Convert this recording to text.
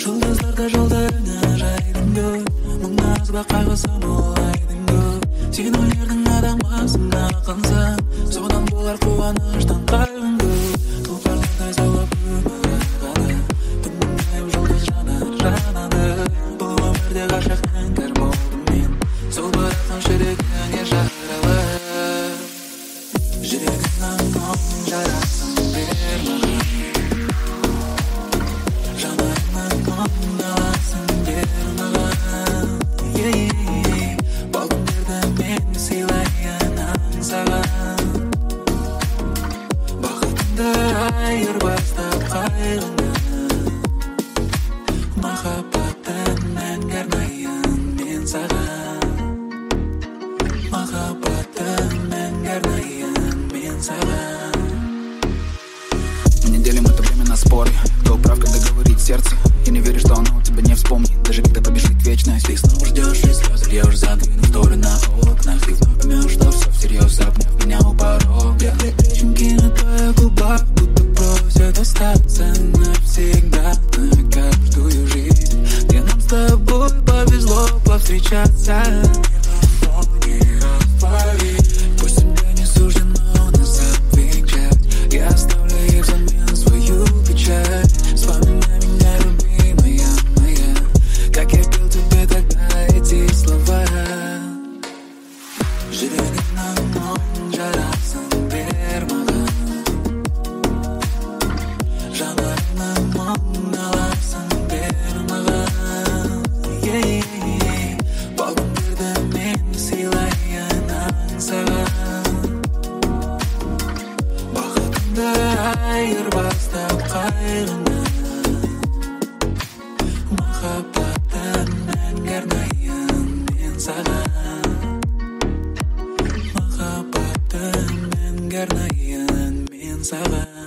Жұлдыздарда жолдарына жайдың көп, мың назға қайғысам олайдың көп. Сен өнердің адам басына қынса, содан болар қуаныштан қайғың көп. Тұлпардай заулап өмір ағады, түннің айып жұлдыз жанады. Бұл өмірде ғашық іңкәр болдым мен, сол баратын жүрегіңе жаралы. Жүрегіңнің мұң жарасын бер маған, жанарыңнан мұң аласын бер маған. Балғын берді мен сыйлайын аңсаған, бақытымды айырбастап қайғыңнан, махаббаттың мәңгі арнайын мен саған, махаббаттың мәңгі арнайын мен саған. Мы не делим это время на споры, кто прав, когда говорит сердце, и не веришь, что оно тебя не вспомнит, даже когда побежит вечность. Ты снова ждешь, и слезы льешь, задвинув шторы на окнах. Ты вновь поймешь, что все всерьез, обняв меня у порога. Трещинки на твоих губах будто просят остаться навсегда, на каждую жизнь, где нам с тобой повезло повстречаться. Пусть тебе не суждено нас обвенчать, я оставлю ей взамен свою печаль. Вспоминай меня, любимая моя, как я пел тебе тогда эти слова. Жүрегіңнің мұң жарасын бер маған, жанарыңнан мұң аласын бер маған. Балғын берді мен сыйлайын аңсаған, бақытымды айырбастап қайғыңнан, махаббаттың мәңгі арнайын мен саған, махаббаттың мәңгі арнайын мен саған.